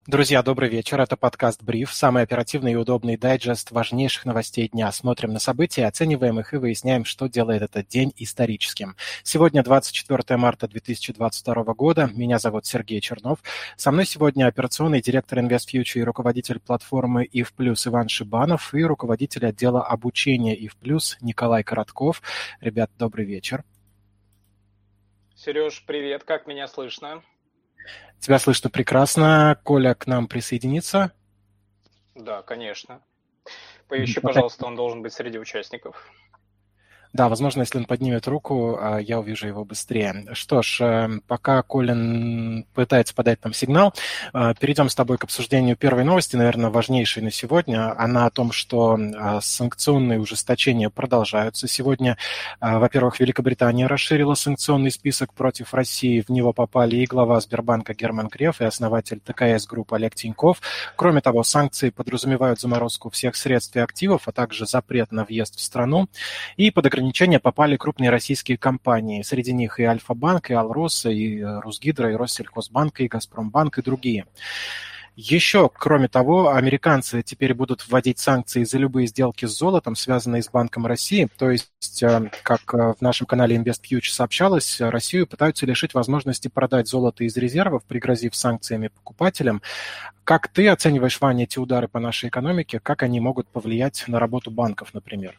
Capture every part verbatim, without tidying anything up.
Друзья, добрый вечер. Это подкаст «Бриф», самый оперативный и удобный дайджест важнейших новостей дня. Смотрим на события, оцениваем их и выясняем, что делает этот день историческим. Сегодня двадцать четвёртое марта две тысячи двадцать второго года. Меня зовут Сергей Чернов. Со мной сегодня операционный директор InvestFuture и руководитель платформы ИФ Плюс Иван Шибанов и руководитель отдела обучения ИФ Плюс Николай Коротков. Ребят, добрый вечер. Сереж, привет. Как меня слышно? Тебя слышно прекрасно. Коля к нам присоединится? Да, конечно. Поищи, пожалуйста, он должен быть среди участников. Да, возможно, если он поднимет руку, я увижу его быстрее. Что ж, пока Колин пытается подать нам сигнал, перейдем с тобой к обсуждению первой новости, наверное, важнейшей на сегодня. Она о том, что санкционные ужесточения продолжаются. Сегодня, во-первых, Великобритания расширила санкционный список против России. В него попали и глава Сбербанка Герман Греф, и основатель ТКС Групп Олег Тиньков. Кроме того, санкции подразумевают заморозку всех средств и активов, а также запрет на въезд в страну. И под ограничения попали крупные российские компании. Среди них и Альфа-банк, и Алроса, и Русгидро, и Россельхозбанк, и Газпромбанк, и другие. Еще, кроме того, американцы теперь будут вводить санкции за любые сделки с золотом, связанные с Банком России. То есть, как в нашем канале InvestFuture сообщалось, Россию пытаются лишить возможности продать золото из резервов, пригрозив санкциями покупателям. Как ты оцениваешь, Ваня, эти удары по нашей экономике? Как они могут повлиять на работу банков, например?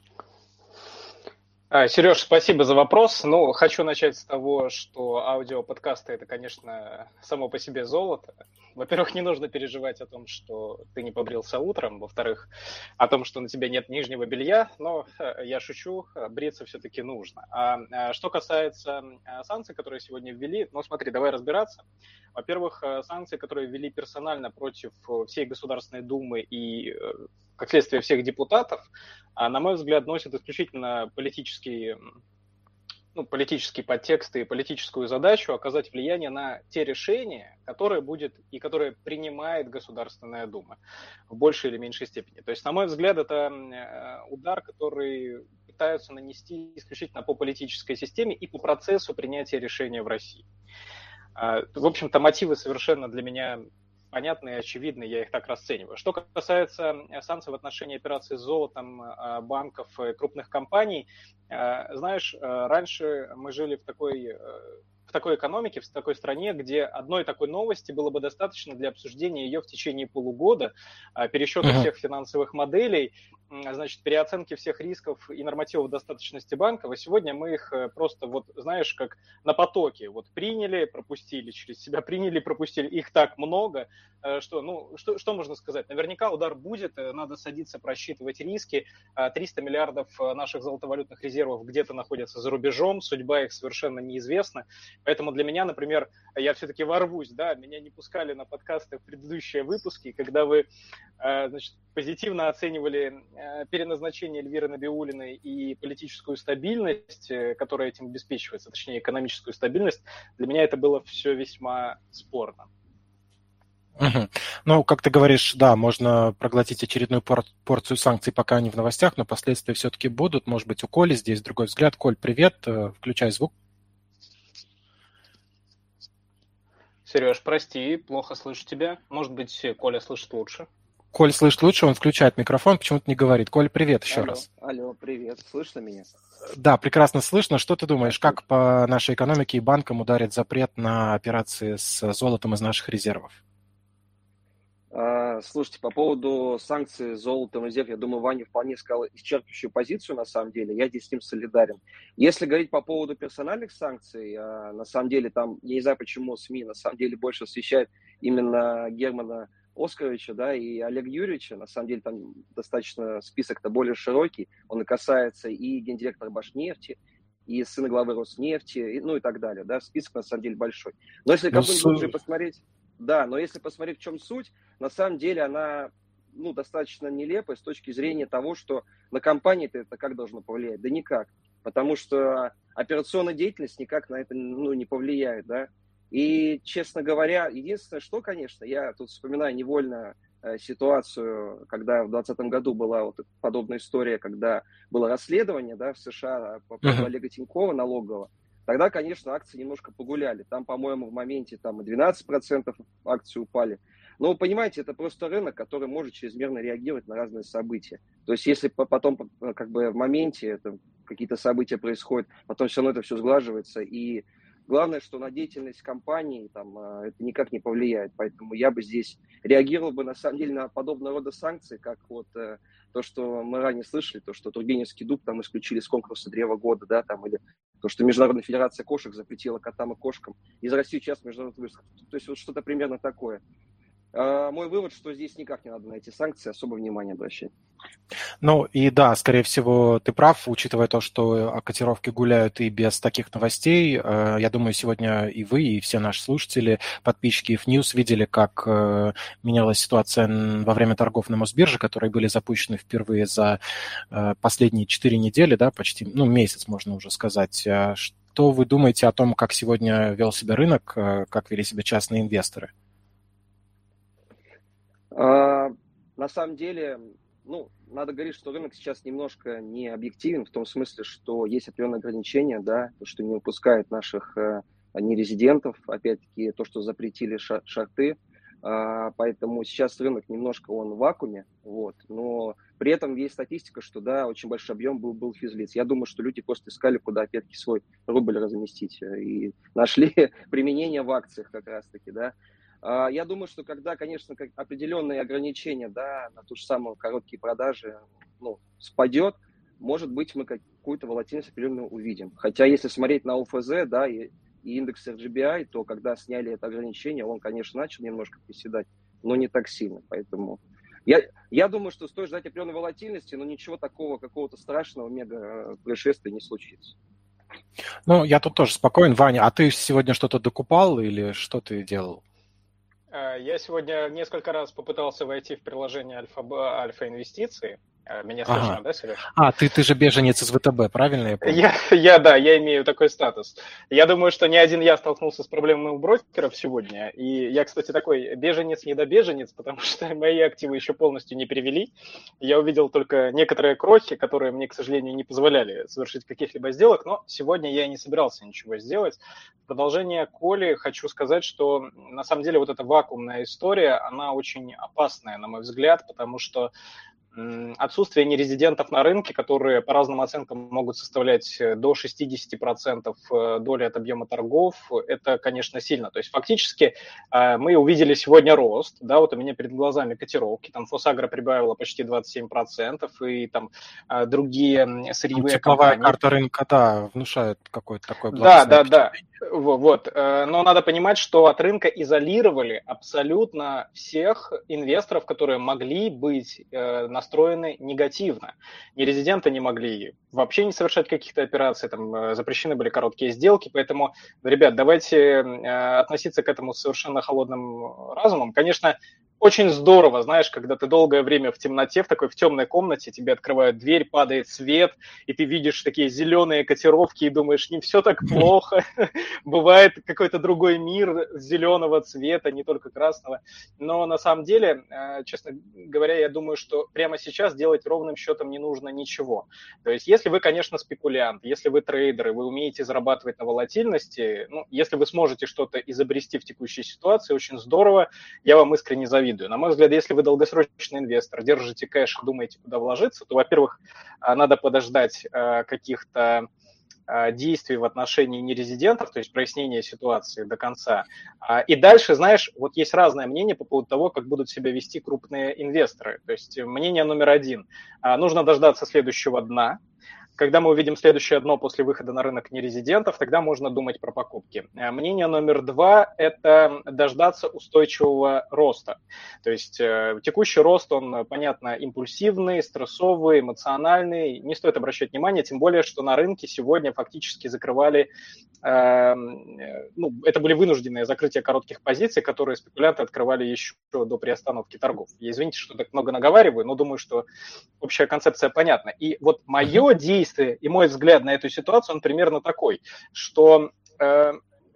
Сереж, спасибо за вопрос. Ну, хочу начать с того, что аудиоподкасты – это, конечно, само по себе золото. Во-первых, не нужно переживать о том, что ты не побрился утром. Во-вторых, о том, что на тебе нет нижнего белья. Но я шучу, бриться все-таки нужно. А что касается санкций, которые сегодня ввели, ну, смотри, давай разбираться. Во-первых, санкции, которые ввели персонально против всей Государственной Думы и, как следствие, всех депутатов, на мой взгляд, носят исключительно политические, ну, политические подтексты и политическую задачу оказать влияние на те решения, которые будет и которые принимает Государственная Дума в большей или меньшей степени. То есть, на мой взгляд, это удар, который пытаются нанести исключительно по политической системе и по процессу принятия решения в России. В общем-то, мотивы совершенно для меня понятны и очевидны, я их так расцениваю. Что касается санкций в отношении операций с золотом банков и крупных компаний, знаешь, раньше мы жили в такой, в такой экономике, в такой стране, где одной такой новости было бы достаточно для обсуждения ее в течение полугода, пересчета uh-huh. всех финансовых моделей, значит, переоценки всех рисков и нормативов достаточности банков, а сегодня мы их просто, вот, знаешь, как на потоке, вот приняли, пропустили, через себя приняли, пропустили, их так много, что, ну, что, что можно сказать, наверняка удар будет, надо садиться, просчитывать риски, триста миллиардов наших золотовалютных резервов где-то находятся за рубежом, судьба их совершенно неизвестна, поэтому для меня, например, я все-таки ворвусь, да, меня не пускали на подкасты в предыдущие выпуски, когда вы, значит, позитивно оценивали переназначение Эльвиры Набиуллиной и политическую стабильность, которая этим обеспечивается, точнее, экономическую стабильность, для меня это было все весьма спорно. Угу. Ну, как ты говоришь, да, можно проглотить очередную пор- порцию санкций, пока они в новостях, но последствия все-таки будут. Может быть, у Коли здесь другой взгляд. Коль, привет, включай звук. Сереж, прости, плохо слышу тебя. Может быть, Коля слышит лучше. Коль слышит лучше, он включает микрофон, почему-то не говорит. Коль, привет еще алло, раз. Алло, привет. Слышно меня? Да, прекрасно слышно. Что ты думаешь, как по нашей экономике и банкам ударит запрет на операции с золотом из наших резервов? А, слушайте, по поводу санкций с золотом резерв, я думаю, Ваня вполне сказал исчерпывающую позицию, на самом деле. Я здесь с ним солидарен. Если говорить по поводу персональных санкций, а, на самом деле там, я не знаю, почему СМИ на самом деле больше освещают именно Германа Оскаровича, да, и Олега Юрьевича. На самом деле там достаточно список-то более широкий. Он и касается и гендиректора Башнефти, и сына главы Роснефти, и, ну и так далее. Да, список на самом деле большой. Но если как-нибудь с... глубже посмотреть, да, но если посмотреть, в чем суть, на самом деле она, ну, достаточно нелепая с точки зрения того, что на компании-то это как должно повлиять? Да никак. Потому что операционная деятельность никак на это, ну, не повлияет, да. И, честно говоря, единственное, что, конечно, я тут вспоминаю невольно э, ситуацию, когда в двадцатом году была вот подобная история, когда было расследование, да, в США по поводу uh-huh. Олега Тинькова налогового. Тогда, конечно, акции немножко погуляли. Там, по-моему, в моменте там и двенадцать процентов акций упали. Но, понимаете, это просто рынок, который может чрезмерно реагировать на разные события. То есть, если потом, как бы в моменте это, какие-то события происходят, потом все равно это все сглаживается, и главное, что на деятельность компании там, это никак не повлияет. Поэтому я бы здесь реагировал бы, на самом деле, на подобного рода санкции, как вот э, то, что мы ранее слышали, то, что Тургеневский дуб там исключили с конкурса древа года, да, там, или то, что Международная федерация кошек запретила котам и кошкам из России часть международных выставок. То есть вот что-то примерно такое. А мой вывод, что здесь никак не надо на эти санкции особо внимания обращать. Ну и да, скорее всего, ты прав, учитывая то, что котировки гуляют и без таких новостей. Я думаю, сегодня и вы, и все наши слушатели, подписчики эф ньюс видели, как менялась ситуация во время торгов на Мосбирже, которые были запущены впервые за последние четыре недели, да, почти, ну, месяц, можно уже сказать. Что вы думаете о том, как сегодня вел себя рынок, как вели себя частные инвесторы? А, на самом деле, ну, надо говорить, что рынок сейчас немножко не объективен, в том смысле, что есть определенные ограничения, да, то, что не выпускает наших э, нерезидентов, опять-таки, то, что запретили ша- шорты, а, поэтому сейчас рынок немножко он в вакууме, вот, но при этом есть статистика, что, да, очень большой объем был, был физлиц. Я думаю, что люди просто искали, куда, опять-таки, свой рубль разместить, и нашли применение в акциях как раз-таки, да. Я думаю, что когда, конечно, как определенные ограничения, да, на ту же самую короткие продажи, ну, спадет, может быть, мы какую-то волатильность определенную увидим. Хотя, если смотреть на о эф зэ, да, и, и индекс эр джи би ай, то когда сняли это ограничение, он, конечно, начал немножко приседать, но не так сильно. Поэтому я, я думаю, что стоит ждать определенной волатильности, но ничего такого, какого-то страшного мега происшествия не случится. Ну, я тут тоже спокоен. Ваня, а ты сегодня что-то докупал или что ты делал? Я сегодня несколько раз попытался войти в приложение Альфа, Альфа Инвестиции. Меня слышно, ага. Да, Сереж? А, ты, ты же беженец из вэ тэ бэ, правильно я помню? Я, я, да, я имею такой статус. Я думаю, что не один я столкнулся с проблемами у брокеров сегодня. И я, кстати, такой беженец-недобеженец, потому что мои активы еще полностью не перевели. Я увидел только некоторые крохи, которые мне, к сожалению, не позволяли совершить каких-либо сделок. Но сегодня я не собирался ничего сделать. В продолжение Коли хочу сказать, что на самом деле вот эта вакуумная история, она очень опасная, на мой взгляд, потому что отсутствие нерезидентов на рынке, которые по разным оценкам могут составлять до шестьдесят процентов доли от объема торгов, это, конечно, сильно. То есть фактически мы увидели сегодня рост, да, вот у меня перед глазами котировки, там Фосагро прибавила почти двадцать семь процентов, и там другие сырьевые тепловая компании. Карта рынка, да, внушает какое-то такое Да, да, да. Вот. Но надо понимать, что от рынка изолировали абсолютно всех инвесторов, которые могли быть настроены негативно. Нерезиденты не могли вообще не совершать каких-то операций, там запрещены были короткие сделки, поэтому, ребят, давайте относиться к этому с совершенно холодным разумом. Конечно, очень здорово, знаешь, когда ты долгое время в темноте, в такой в темной комнате, тебе открывают дверь, падает свет, и ты видишь такие зеленые котировки и думаешь, не все так плохо, бывает какой-то другой мир зеленого цвета, не только красного. Но на самом деле, честно говоря, я думаю, что прямо сейчас делать ровным счетом не нужно ничего. То есть если вы, конечно, спекулянт, если вы трейдеры, вы умеете зарабатывать на волатильности, ну, если вы сможете что-то изобрести в текущей ситуации, очень здорово, я вам искренне завидую. На мой взгляд, если вы долгосрочный инвестор, держите кэш и думаете, куда вложиться, то, во-первых, надо подождать каких-то действий в отношении нерезидентов, то есть прояснения ситуации до конца. И дальше, знаешь, вот есть разное мнение по поводу того, как будут себя вести крупные инвесторы. То есть мнение номер один. Нужно дождаться следующего дна. Когда мы увидим следующее дно после выхода на рынок нерезидентов, тогда можно думать про покупки. Мнение номер два – это дождаться устойчивого роста. То есть текущий рост, он, понятно, импульсивный, стрессовый, эмоциональный. Не стоит обращать внимание, тем более, что на рынке сегодня фактически закрывали, э, ну, это были вынужденные закрытия коротких позиций, которые спекулянты открывали еще до приостановки торгов. Я, извините, что так много наговариваю, но думаю, что общая концепция понятна. И вот мое действие и мой взгляд на эту ситуацию, он примерно такой, что э,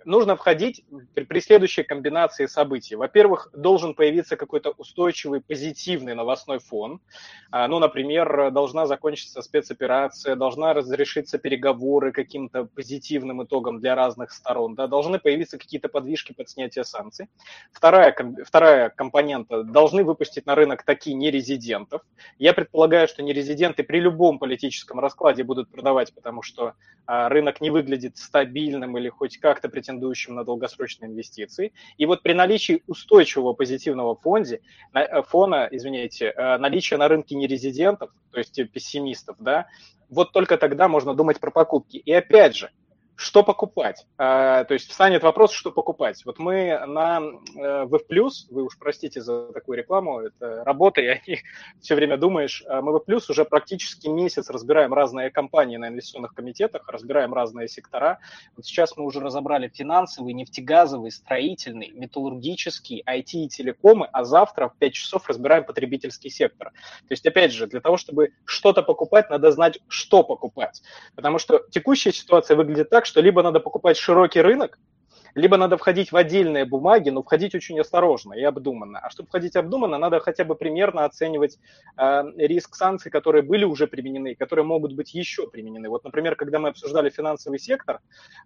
нужно входить при, при следующей комбинации событий. Во-первых, должен появиться какой-то устойчивый позитивный новостной фон. Ну, например, должна закончиться спецоперация, должна разрешиться переговоры каким-то позитивным итогом для разных сторон, да, должны появиться какие-то подвижки под снятие санкций. Вторая, вторая компонента, должны выпустить на рынок такие нерезидентов. Я предполагаю, что нерезиденты при любом политическом раскладе будут продавать, потому что рынок не выглядит стабильным или хоть как-то претендующим на долгосрочные инвестиции. И вот при наличии устойчивого позитивного фонда, фона, извините, наличия на рынке нерезидентов, то есть пессимистов, да, вот только тогда можно думать про покупки. И опять же, что покупать? То есть встанет вопрос, что покупать. Вот мы на вэ эф плюс, вы уж простите за такую рекламу, это работа, и о них все время думаешь, мы вэ эф плюс уже практически месяц разбираем разные компании на инвестиционных комитетах, разбираем разные сектора. Вот сейчас мы уже разобрали финансовый, нефтегазовый, строительный, металлургический, ай ти и телекомы, а завтра в пять часов разбираем потребительский сектор. То есть, опять же, для того, чтобы что-то покупать, надо знать, что покупать. Потому что текущая ситуация выглядит так, что либо надо покупать широкий рынок, либо надо входить в отдельные бумаги, но входить очень осторожно и обдуманно. А чтобы входить обдуманно, надо хотя бы примерно оценивать э, риск санкций, которые были уже применены, которые могут быть еще применены. Вот, например, когда мы обсуждали финансовый сектор,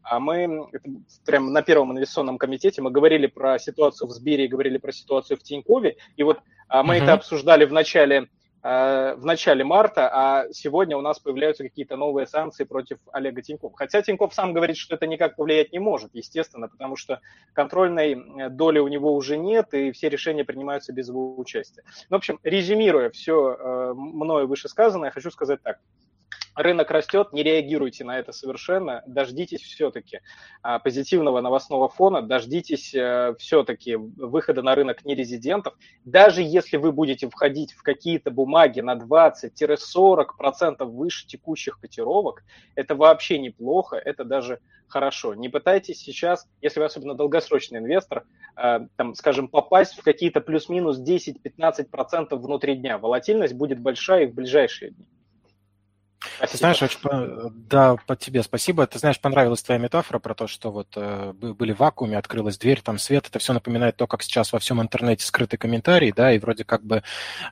мы прямо на первом инвестиционном комитете мы говорили про ситуацию в Сбере, говорили про ситуацию в Тинькове, и вот э, мы uh-huh. это обсуждали в начале в начале марта, а сегодня у нас появляются какие-то новые санкции против Олега Тинькова. Хотя Тиньков сам говорит, что это никак повлиять не может, естественно, потому что контрольной доли у него уже нет, и все решения принимаются без его участия. Ну, в общем, резюмируя все мною вышесказанное, я хочу сказать так. Рынок растет, не реагируйте на это совершенно, дождитесь все-таки позитивного новостного фона, дождитесь все-таки выхода на рынок нерезидентов. Даже если вы будете входить в какие-то бумаги на двадцать-сорок процентов выше текущих котировок, это вообще неплохо, это даже хорошо. Не пытайтесь сейчас, если вы особенно долгосрочный инвестор, там, скажем, попасть в какие-то плюс-минус десять-пятнадцать процентов внутри дня. Волатильность будет большая и в ближайшие дни. Спасибо. Ты знаешь, очень, да, по тебе спасибо. Ты знаешь, понравилась твоя метафора про то, что вот э, были в вакууме, открылась дверь, там свет. Это все напоминает то, как сейчас во всем интернете скрыты комментарии, да, и вроде как бы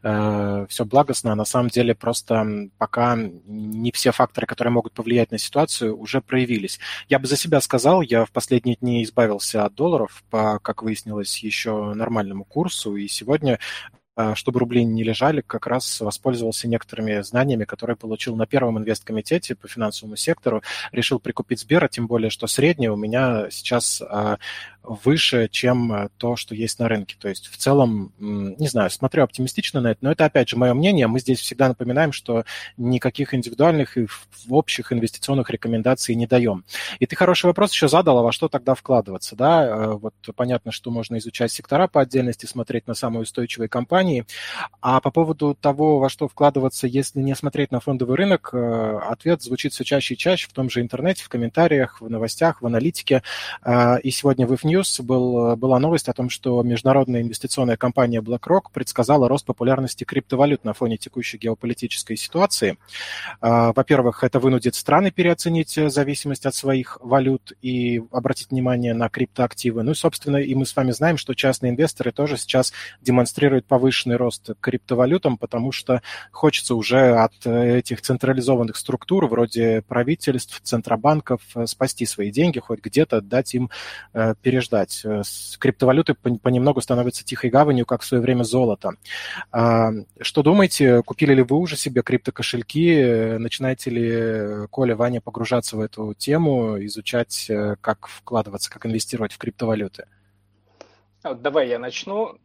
э, все благостно, а на самом деле просто пока не все факторы, которые могут повлиять на ситуацию, уже проявились. Я бы за себя сказал, я в последние дни избавился от долларов по, как выяснилось, еще нормальному курсу, и сегодня, чтобы рубли не лежали, как раз воспользовался некоторыми знаниями, которые получил на первом инвесткомитете по финансовому сектору, решил прикупить Сбер, а тем более, что среднее у меня сейчас выше, чем то, что есть на рынке. То есть в целом, не знаю, смотрю оптимистично на это, но это, опять же, мое мнение. Мы здесь всегда напоминаем, что никаких индивидуальных и общих инвестиционных рекомендаций не даем. И ты хороший вопрос еще задал, а во что тогда вкладываться, да? Вот понятно, что можно изучать сектора по отдельности, смотреть на самые устойчивые компании. А по поводу того, во что вкладываться, если не смотреть на фондовый рынок, ответ звучит все чаще и чаще в том же интернете, в комментариях, в новостях, в аналитике. И сегодня в IFNews был, была новость о том, что международная инвестиционная компания BlackRock предсказала рост популярности криптовалют на фоне текущей геополитической ситуации. Во-первых, это вынудит страны переоценить зависимость от своих валют и обратить внимание на криптоактивы. Ну и, собственно, и мы с вами знаем, что частные инвесторы тоже сейчас демонстрируют повышенный рост криптовалютам, потому что хочется уже от этих централизованных структур, вроде правительств, центробанков, спасти свои деньги, хоть где-то дать им э, переждать. Криптовалюты понемногу становятся тихой гаванью, как в свое время золото. А, что думаете, купили ли вы уже себе криптокошельки? Начинаете ли, Коля, Ваня, погружаться в эту тему, изучать, как вкладываться, как инвестировать в криптовалюты? Давай я начну.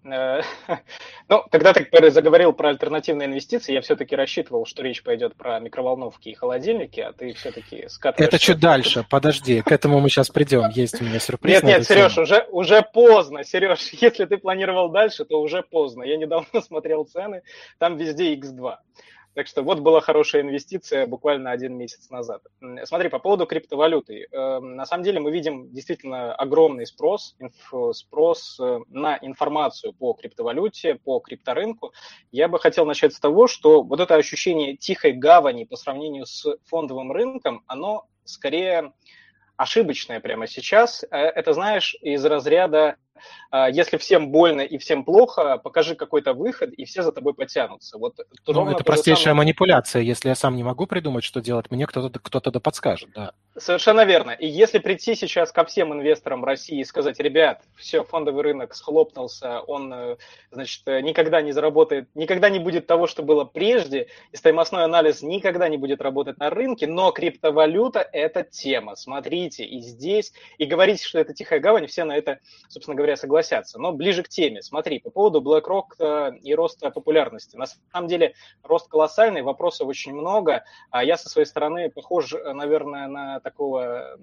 Ну, когда ты заговорил про альтернативные инвестиции, я все-таки рассчитывал, что речь пойдет про микроволновки и холодильники, а ты все-таки скатываешься. Это чуть дальше, подожди, к этому мы сейчас придем, есть у меня сюрприз. Нет, нет, Сереж, уже, уже поздно, Сереж, если ты планировал дальше, то уже поздно. Я недавно смотрел цены, там везде икс два. Так что вот была хорошая инвестиция буквально один месяц назад. Смотри, по поводу криптовалюты. На самом деле мы видим действительно огромный спрос, спрос на информацию по криптовалюте, по крипторынку. Я бы хотел начать с того, что вот это ощущение тихой гавани по сравнению с фондовым рынком, оно скорее ошибочное прямо сейчас. Это, знаешь, из разряда если всем больно и всем плохо, покажи какой-то выход, и все за тобой потянутся. Вот ну, это простейшая самое... манипуляция. Если я сам не могу придумать, что делать, мне кто-то, кто-то да подскажет, да. Совершенно верно. И если прийти сейчас ко всем инвесторам России и сказать, ребят, все, фондовый рынок схлопнулся, он, значит, никогда не заработает, никогда не будет того, что было прежде, и стоимостной анализ никогда не будет работать на рынке, но криптовалюта – это тема. Смотрите, и здесь, и говорите, что это тихая гавань, все на это, собственно говоря, согласятся. Но ближе к теме. Смотри, по поводу BlackRock и роста популярности. На самом деле рост колоссальный, вопросов очень много. А я со своей стороны похож, наверное, на такого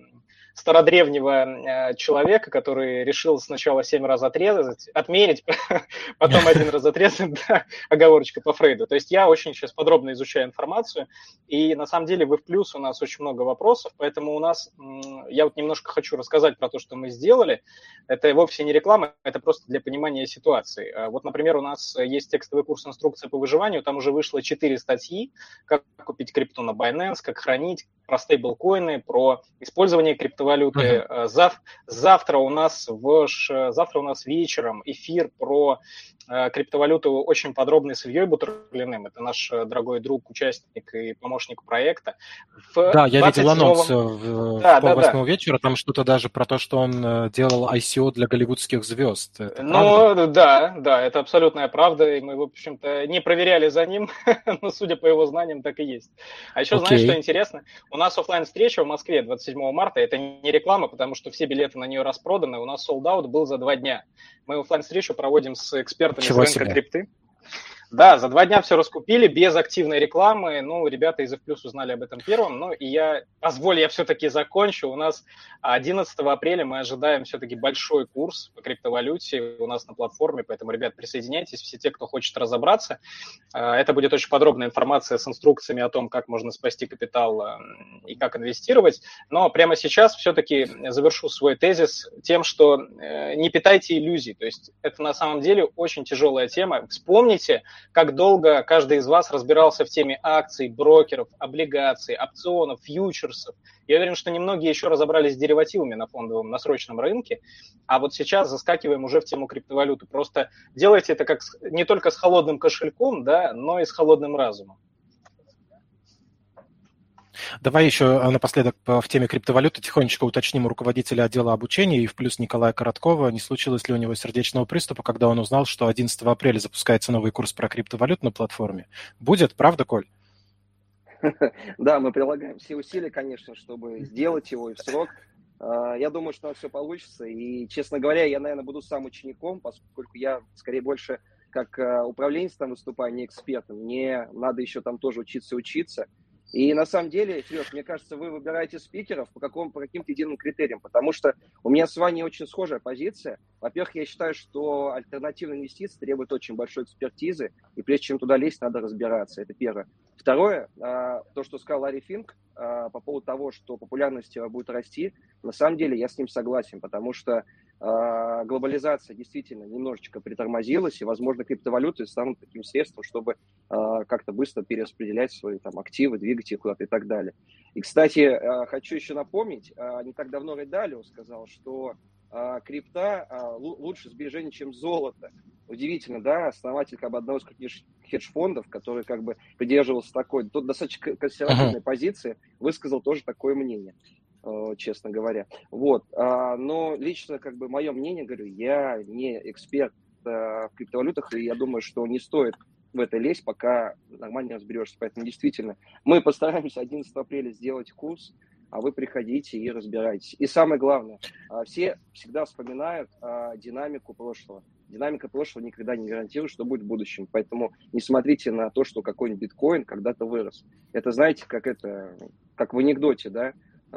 стародревнего человека, который решил сначала семь раз отрезать, отмерить, потом один раз отрезать, да, оговорочка по Фрейду. То есть я очень сейчас подробно изучаю информацию, и на самом деле вы в плюс, у нас очень много вопросов, поэтому у нас, я вот немножко хочу рассказать про то, что мы сделали. Это вовсе не реклама, это просто для понимания ситуации. Вот, например, у нас есть текстовый курс «Инструкция по выживанию», там уже вышло четыре статьи, как купить крипту на Binance, как хранить, про стейблкоины, про использование криптовалюты. Uh-huh. Зав, завтра у нас в завтра у нас вечером эфир про э, криптовалюту очень подробный с Ильей Бутурлиным. Это наш дорогой друг, участник и помощник проекта. В да, я видел анонс в, да, в полвосьмого да, да. вечера. Там что-то даже про то, что он делал ай си о для голливудских звезд. Это ну, правда? да, да, это абсолютная правда. И мы, в общем-то, не проверяли за ним, но, судя по его знаниям, так и есть. А еще, okay. знаешь, что интересно? У нас офлайн-встреча в Москве двадцать седьмого марта. Это не реклама, потому что все билеты на нее распроданы. У нас sold-out был за два дня. Мы офлайн-встречу проводим с экспертами Чего с рынка себе? крипты. Да, за два дня все раскупили, без активной рекламы. Ну, ребята из F Plus узнали об этом первым. Ну, и я, позволь, я все-таки закончу. У нас одиннадцатого апреля мы ожидаем все-таки большой курс по криптовалюте у нас на платформе. Поэтому, ребят, присоединяйтесь, все те, кто хочет разобраться. Это будет очень подробная информация с инструкциями о том, как можно спасти капитал и как инвестировать. Но прямо сейчас все-таки завершу свой тезис тем, что не питайте иллюзий. То есть это на самом деле очень тяжелая тема. Вспомните, как долго каждый из вас разбирался в теме акций, брокеров, облигаций, опционов, фьючерсов. Я уверен, что немногие еще разобрались с деривативами на фондовом, на срочном рынке, а вот сейчас заскакиваем уже в тему криптовалюты. Просто делайте это как с, не только с холодным кошельком, да, но и с холодным разумом. Давай еще напоследок в теме криптовалюты тихонечко уточним у руководителя отдела обучения и в плюс Николая Короткова, не случилось ли у него сердечного приступа, когда он узнал, что одиннадцатого апреля запускается новый курс про криптовалют на платформе. Будет, правда, Коль? Да, мы прилагаем все усилия, конечно, чтобы сделать его и в срок. Я думаю, что у нас все получится. И, честно говоря, я, наверное, буду сам учеником, поскольку я, скорее, больше как управленец там выступаю, не экспертом. Мне надо еще там тоже учиться и учиться. И на самом деле, Сереж, мне кажется, вы выбираете спикеров по, какому, по каким-то единым критериям, потому что у меня с вами очень схожая позиция. Во-первых, я считаю, что альтернативные инвестиции требуют очень большой экспертизы, и прежде чем туда лезть, надо разбираться. Это первое. Второе, то, что сказал Ларри Финк по поводу того, что популярность будет расти, на самом деле я с ним согласен, потому что глобализация действительно немножечко притормозилась, и, возможно, криптовалюты станут таким средством, чтобы как-то быстро перераспределять свои там активы, двигать их куда-то и так далее. И, кстати, хочу еще напомнить, не так давно Рэй Далио сказал, что крипта лучше сбережений, чем золото. Удивительно, да, основатель как бы одного из крупнейших хедж-фондов, который как бы придерживался такой, тут достаточно консервативной uh-huh. позиции, высказал тоже такое мнение, честно говоря. Вот, но лично как бы мое мнение, говорю, я не эксперт в криптовалютах, и я думаю, что не стоит в это лезть, пока нормально разберешься. Поэтому действительно мы постараемся одиннадцатого апреля сделать курс, а вы приходите и разбирайтесь. И самое главное, все всегда вспоминают динамику прошлого. Динамика прошлого никогда не гарантирует, что будет в будущем. Поэтому не смотрите на то, что какой-нибудь биткоин когда-то вырос. Это, знаете, как это, как в анекдоте, да?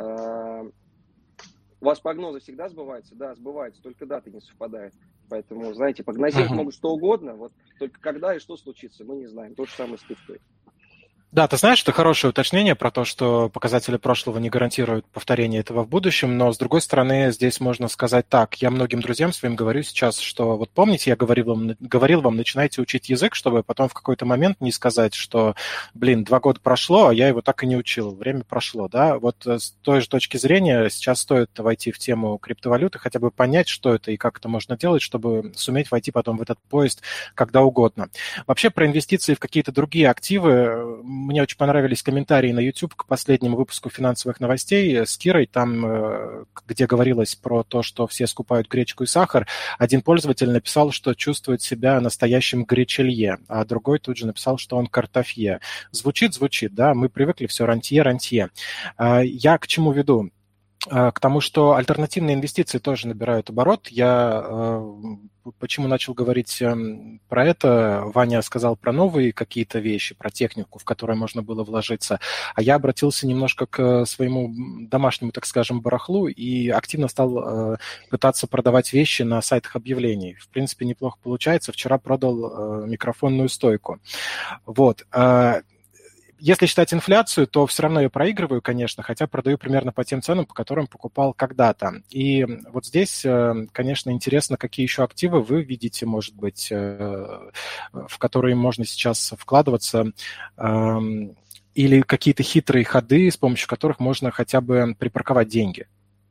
У вас прогнозы всегда сбываются? Да, сбываются, только даты не совпадают. Поэтому, знаете, прогнозировать uh-huh. могут что угодно, вот только когда и что случится, мы не знаем. То же самое с криптой. Да, ты знаешь, это хорошее уточнение про то, что показатели прошлого не гарантируют повторение этого в будущем, но, с другой стороны, здесь можно сказать так. Я многим друзьям своим говорю сейчас, что вот помните, я говорил вам, говорил вам, начинайте учить язык, чтобы потом в какой-то момент не сказать, что, блин, два года прошло, а я его так и не учил, время прошло, да. Вот с той же точки зрения сейчас стоит войти в тему криптовалюты, хотя бы понять, что это и как это можно делать, чтобы суметь войти потом в этот поезд когда угодно. Вообще, про инвестиции в какие-то другие активы. Мне очень понравились комментарии на YouTube к последнему выпуску финансовых новостей с Кирой, там, где говорилось про то, что все скупают гречку и сахар. Один пользователь написал, что чувствует себя настоящим гречелье, а другой тут же написал, что он картофье. Звучит, звучит, да, мы привыкли, все рантье, рантье. Я к чему веду? К тому, что альтернативные инвестиции тоже набирают оборот. Я почему начал говорить про это? Ваня сказал про новые какие-то вещи, про технику, в которой можно было вложиться. А я обратился немножко к своему домашнему, так скажем, барахлу и активно стал пытаться продавать вещи на сайтах объявлений. В принципе, неплохо получается. Вчера продал микрофонную стойку. Вот. Если считать инфляцию, то все равно я проигрываю, конечно, хотя продаю примерно по тем ценам, по которым покупал когда-то. И вот здесь, конечно, интересно, какие еще активы вы видите, может быть, в которые можно сейчас вкладываться, или какие-то хитрые ходы, с помощью которых можно хотя бы припарковать деньги.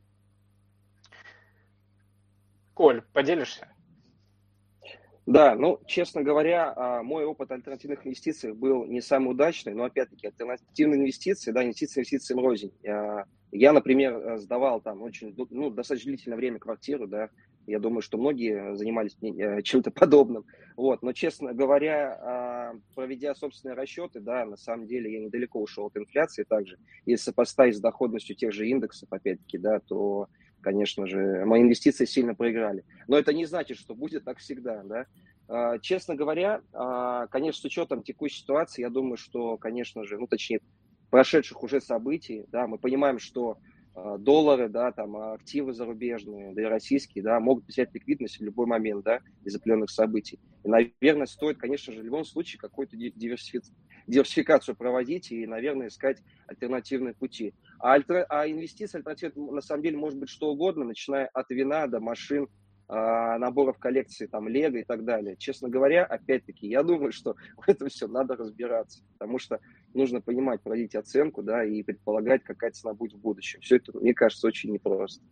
Коль, поделишься? Да, ну, честно говоря, мой опыт альтернативных инвестиций был не самый удачный, но, опять-таки, альтернативные инвестиции, да, инвестиции инвестициям рознь. Я, например, сдавал там очень, ну, достаточно длительное время квартиру, да, я думаю, что многие занимались чем-то подобным, вот, но, честно говоря, проведя собственные расчеты, да, на самом деле я недалеко ушел от инфляции также, если сопоставить с доходностью тех же индексов, опять-таки, да, то... Конечно же, мои инвестиции сильно проиграли. Но это не значит, что будет так всегда, да. Честно говоря, конечно, с учетом текущей ситуации, я думаю, что, конечно же, ну, точнее, прошедших уже событий, да, мы понимаем, что доллары, да, там, активы зарубежные, да и российские, да, могут потерять ликвидность в любой момент, да, из-за определенных событий. И, наверное, стоит, конечно же, в любом случае какую-то диверсификацию диверсификацию проводить и, наверное, искать альтернативные пути. А, альтер... а инвестиции альтернативные, на самом деле, может быть что угодно, начиная от вина до машин, э, наборов коллекции, там, лего и так далее. Честно говоря, опять-таки, я думаю, что в этом все надо разбираться, потому что нужно понимать, проводить оценку, да, и предполагать, какая цена будет в будущем. Все это, мне кажется, очень непросто.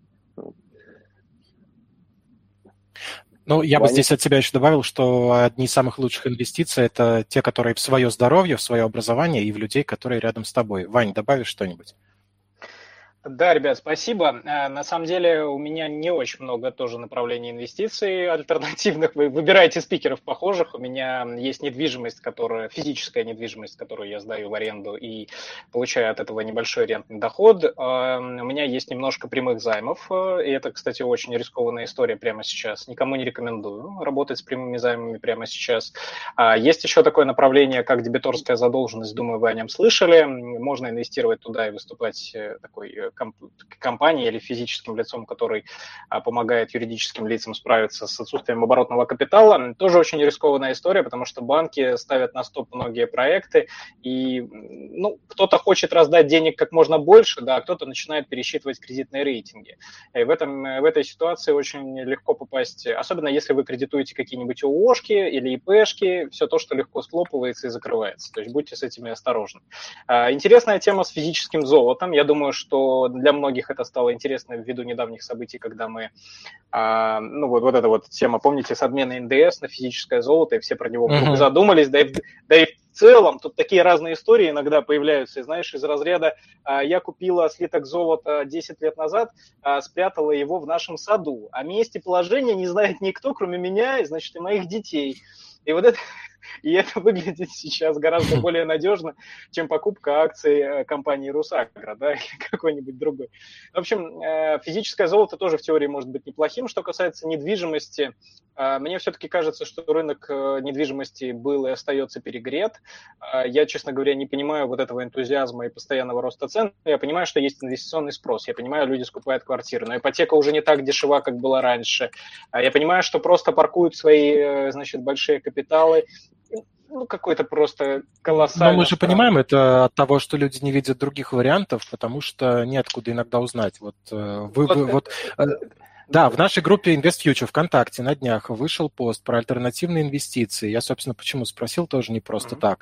Ну, я Ваня? бы здесь от себя еще добавил, что одни из самых лучших инвестиций – это те, которые в свое здоровье, в свое образование и в людей, которые рядом с тобой. Вань, добавишь что-нибудь? Да, ребят, спасибо. На самом деле у меня не очень много тоже направлений инвестиций альтернативных. Вы выбираете спикеров похожих. У меня есть недвижимость, которая, физическая недвижимость, которую я сдаю в аренду и получаю от этого небольшой рентный доход. У меня есть немножко прямых займов. И это, кстати, очень рискованная история прямо сейчас. Никому не рекомендую работать с прямыми займами прямо сейчас. Есть еще такое направление, как дебиторская задолженность. Думаю, вы о нем слышали. Можно инвестировать туда и выступать такой компании или физическим лицом, который а, помогает юридическим лицам справиться с отсутствием оборотного капитала. Тоже очень рискованная история, потому что банки ставят на стоп многие проекты, и ну, кто-то хочет раздать денег как можно больше, да, а кто-то начинает пересчитывать кредитные рейтинги. И в, этом, в этой ситуации очень легко попасть, особенно если вы кредитуете какие-нибудь ООшки или ИПшки, все то, что легко схлопывается и закрывается. То есть будьте с этими осторожны. А, интересная тема с физическим золотом. Я думаю, что для многих это стало интересно ввиду недавних событий, когда мы, а, ну вот, вот эта вот тема, помните, с обмена эн дэ эс на физическое золото, и все про него вдруг uh-huh. задумались, да и, да и в целом тут такие разные истории иногда появляются, и, знаешь, из разряда а, я купила слиток золота десять лет назад, а, спрятала его в нашем саду, а месте положения не знает никто, кроме меня, и, значит, и моих детей. И вот это... И это выглядит сейчас гораздо более надежно, чем покупка акций компании Русагра, да, или какой-нибудь другой. В общем, физическое золото тоже в теории может быть неплохим. Что касается недвижимости, мне все-таки кажется, что рынок недвижимости был и остается перегрет. Я, честно говоря, не понимаю вот этого энтузиазма и постоянного роста цен. Я понимаю, что есть инвестиционный спрос. Я понимаю, люди скупают квартиры, но ипотека уже не так дешева, как была раньше. Я понимаю, что просто паркуют свои, значит, большие капиталы. ну, какой-то просто колоссальный. Но мы же странный. Понимаем, это от того, что люди не видят других вариантов, потому что неоткуда иногда узнать. Вот, вы, вот, вы, вот да, в нашей группе InvestFuture ВКонтакте на днях вышел пост про альтернативные инвестиции. Я, собственно, почему спросил, тоже не просто mm-hmm.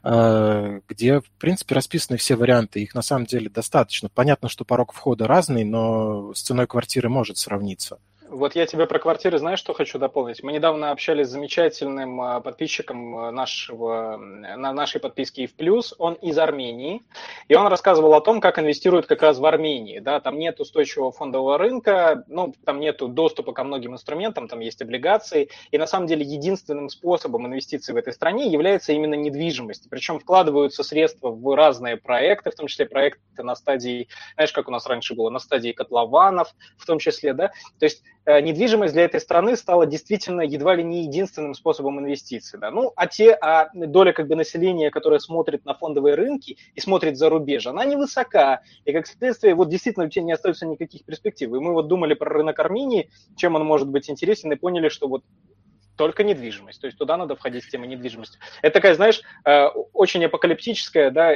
так, где, в принципе, расписаны все варианты. Их на самом деле достаточно. Понятно, что порог входа разный, но с ценой квартиры может сравниться. Вот я тебе про квартиры, знаешь, что хочу дополнить? Мы недавно общались с замечательным подписчиком нашего, на нашей подписке ИФ+, он из Армении, и он рассказывал о том, как инвестируют как раз в Армении. Да, там нет устойчивого фондового рынка, ну, там нет доступа ко многим инструментам, там есть облигации, и на самом деле единственным способом инвестиций в этой стране является именно недвижимость. Причем вкладываются средства в разные проекты, в том числе проекты на стадии, знаешь, как у нас раньше было, на стадии котлованов, в том числе, да, то есть недвижимость для этой страны стала действительно едва ли не единственным способом инвестиций. Да? Ну, а те, а доля как бы населения, которая смотрит на фондовые рынки и смотрит за рубеж, она невысока. И как следствие, вот действительно у тебя не остается никаких перспектив. И мы вот думали про рынок Армении, чем он может быть интересен, и поняли, что вот только недвижимость. То есть туда надо входить в тему недвижимости. Это такая, знаешь, очень апокалиптическая, да,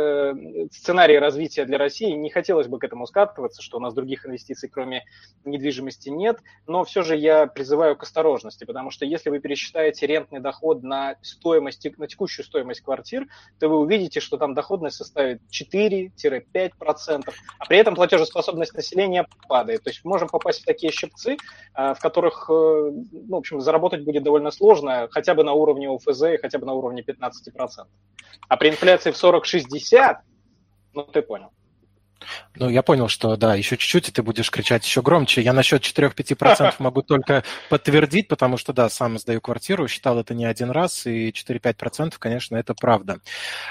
сценарий развития для России. Не хотелось бы к этому скатываться, что у нас других инвестиций, кроме недвижимости, нет. Но все же я призываю к осторожности, потому что если вы пересчитаете рентный доход на стоимость, на текущую стоимость квартир, то вы увидите, что там доходность составит четыре-пять процентов, а при этом платежеспособность населения падает. То есть мы можем попасть в такие щипцы, в которых, ну, в общем, заработать будет довольно сложно, хотя бы на уровне ОФЗ и хотя бы на уровне пятнадцать процентов. А при инфляции в сорок-шестьдесят, ну ты понял. Ну, я понял, что да, еще чуть-чуть, и ты будешь кричать еще громче. Я насчет четыре-пять процентов могу только подтвердить, потому что, да, сам сдаю квартиру, считал это не один раз, и четыре-пять процентов, конечно, это правда.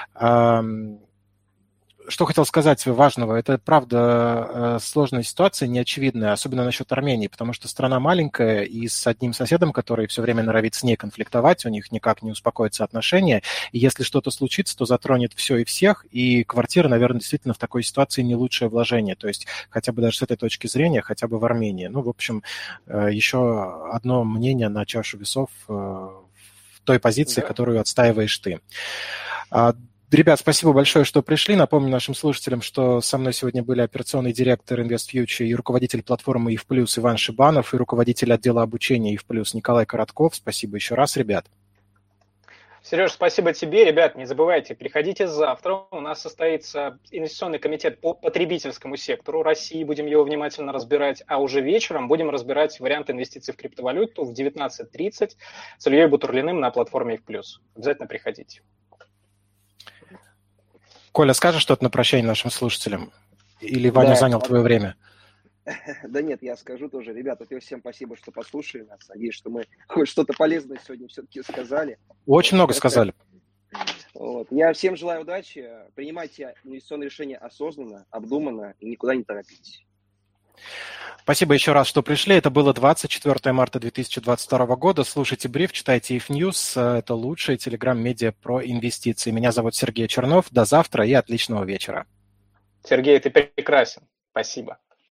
Что хотел сказать важного, это, правда, сложная ситуация, неочевидная, особенно насчет Армении, потому что страна маленькая, и с одним соседом, который все время норовит с ней конфликтовать, у них никак не успокоятся отношения, и если что-то случится, то затронет все и всех, и квартира, наверное, действительно в такой ситуации не лучшее вложение, то есть хотя бы даже с этой точки зрения, хотя бы в Армении. Ну, в общем, еще одно мнение на чашу весов в той позиции, да, которую отстаиваешь ты. Ребят, спасибо большое, что пришли. Напомню нашим слушателям, что со мной сегодня были операционный директор InvestFuture и руководитель платформы ИФ+, Иван Шибанов, и руководитель отдела обучения ИФ+, Николай Коротков. Спасибо еще раз, ребят. Сереж, спасибо тебе. Ребят, не забывайте, приходите завтра. У нас состоится инвестиционный комитет по потребительскому сектору России. Будем его внимательно разбирать. А уже вечером будем разбирать варианты инвестиций в криптовалюту в девятнадцать тридцать с Ильей Бутурлиным на платформе ИФ+. Обязательно приходите. Коля, скажешь что-то на прощание нашим слушателям? Или Ваня да, занял твое время? Да нет, я скажу тоже. Ребята, всем спасибо, что послушали нас. Надеюсь, что мы хоть что-то полезное сегодня все-таки сказали. Очень много сказали. Вот. Я всем желаю удачи. Принимайте инвестиционные решения осознанно, обдуманно и никуда не торопитесь. Спасибо еще раз, что пришли. Это было двадцать четвёртого марта две тысячи двадцать второго года. Слушайте бриф, читайте ИФ News. Это лучший телеграм-медиа про инвестиции. Меня зовут Сергей Чернов. До завтра и отличного вечера. Сергей, ты прекрасен. Спасибо.